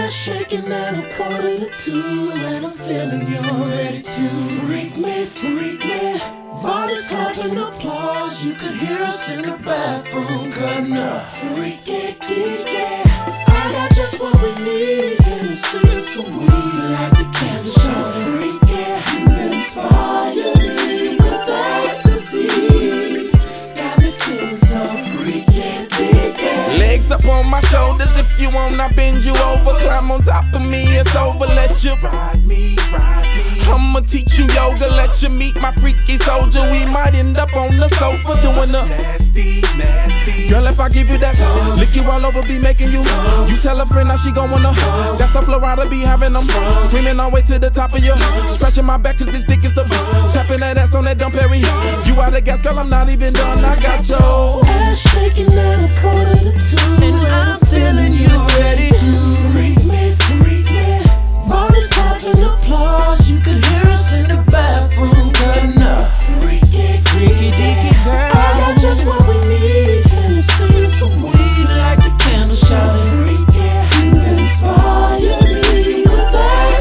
Ass shaking at 1:45, and I'm feeling you're ready to freak me, freak me. Bodies clapping applause, you could hear us in the bathroom cutting up. Freak it, geek it. I got just what we need, Hennessy and some weed like the candle shop. Freak it, you inspire me with ecstasy. Got me feeling so freaking big. Legs up on my shoulders, if you want, I bend you over. Climb on top of me, it's over. Let you ride me, ride me. I'ma teach you yoga, let you meet my freaky soldier. We might end up on the sofa doing the nasty, nasty. Girl, if I give you that, lick you all over, be making you. You tell a friend now she gon' wanna. That's a Florida be having them. Screaming all the way to the top of you. Scratching my back cause this dick is the tapping that ass on that dumb Perry. You out of gas, girl, I'm not even done. I got your ass shaking at 1:45, and I'm feeling you ready to freak me, freak me. Bodies clapping applause, you could hear us in the bathroom cutting up. Freaky, freaky, deaky girl. I got just what we need, Hennessy and some weed like the candle shop. Freaky, you inspire me with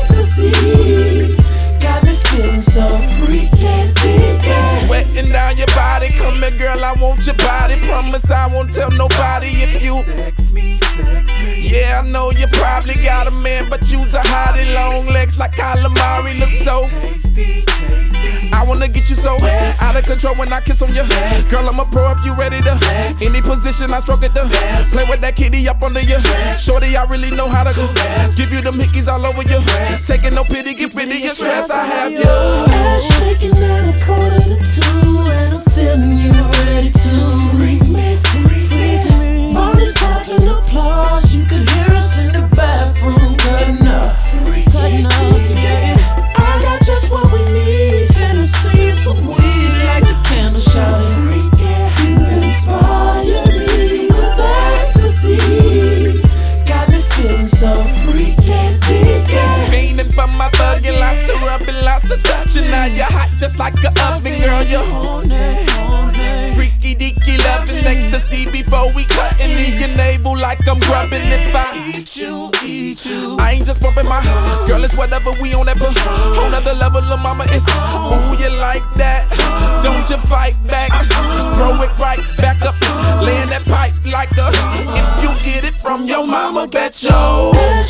ecstasy. Got me feeling so freaky, deaky. sweating down your body. Come here, girl, I want your body. Promise I won't tell nobody if you sex me, sex me. Yeah, I know you probably got a man, but you's a hottie. Long legs like calamari, look so tasty, tasty. I wanna get you so out of control when I kiss on you. Girl, I'm a pro if you ready to. Any position I stroke it to. Play with that kitty up under you. Shorty, I really know how to go. Give you them hickeys all over you. Taking no pity, get rid of your stress. I have you. Ass shaking at 1:45, and I'm feeling you ready to freak me, freak me. Bodies clapping applause, you could hear us in the bathroom cutting up. Cutting up, yeah. I got just what we need, Hennessy and some weed like the candle shop. You inspire me with ecstasy. Got me feeling so freaking big. Fiending for my thuggin', lots of rubbing, lots of touching. Now you're hot just like an oven, girl. You're freaky deaky loving, ecstasy before we cutting in your navel like I'm grubbing. If I eat you, I ain't just bumping my girl. It's whatever we on that push. Whole nother level of mama. It's ooh, you like that? Don't you fight back? Throw it right back up, laying that pipe like a. If you get it from your mama, bet yo.